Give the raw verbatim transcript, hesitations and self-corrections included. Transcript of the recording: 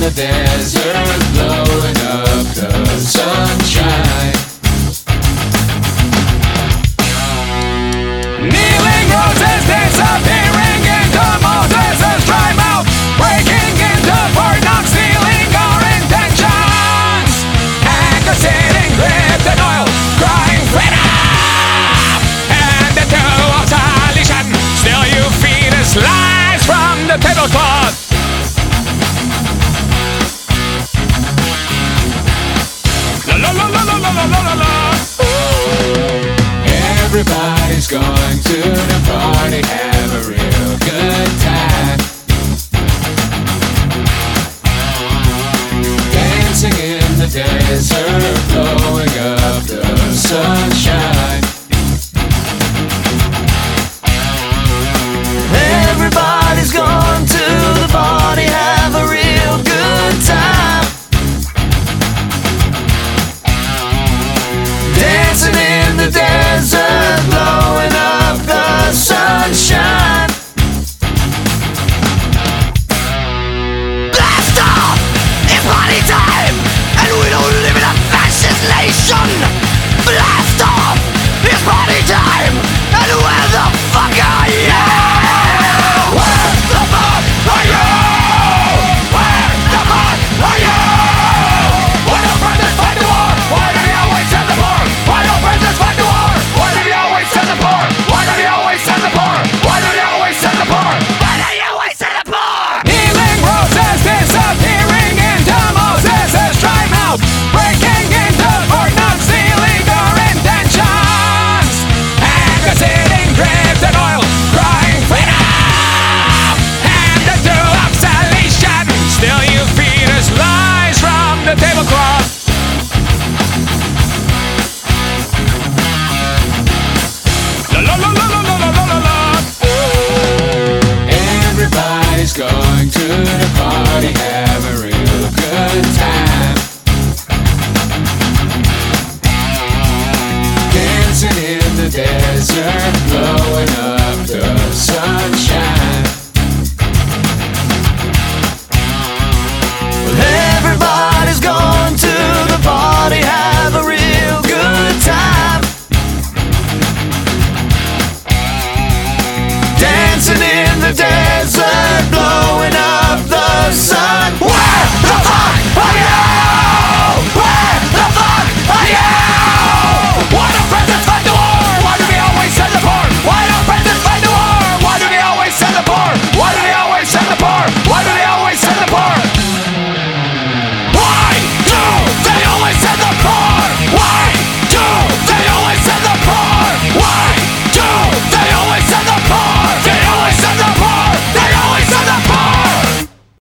the desert, blowing up the sunshine. Kneeling roses disappearing into Moses' dry mouth, breaking into Fort Knox, stealing our intentions. Anchor sitting gripped in oil, crying freedom. And the two of solution, still you feed us lies from the tablecloth. La la la la la la la la la. Everybody's going to the party, have a real good time. Dancing in the desert, blowing up the sunshine. Everybody's going to the party, have a real good time. Dancing in the desert, blowing up the sunshine. Blast off! It's party time! And we don't live in a fascist nation! Blast off! It's party time! And where the fuck are you? Where the fuck are you? Where the fuck are you? Why don't brothers fight the war? Why do they always send the poor? Why don't brothers fight the war? Why do they always send the poor? Why do they always send the poor? Why do they always send the poor? Why do they always send the poor? Kneeling roses disappearing into Moses' dry mouth, breaking into Fort Knox, stealing our intentions. Anchor sitting gripped in oil, crying freedom. And the two of salvation, still you feed us lies from the tablecloth. La la la la la la la la la. Everybody's going to the party, have a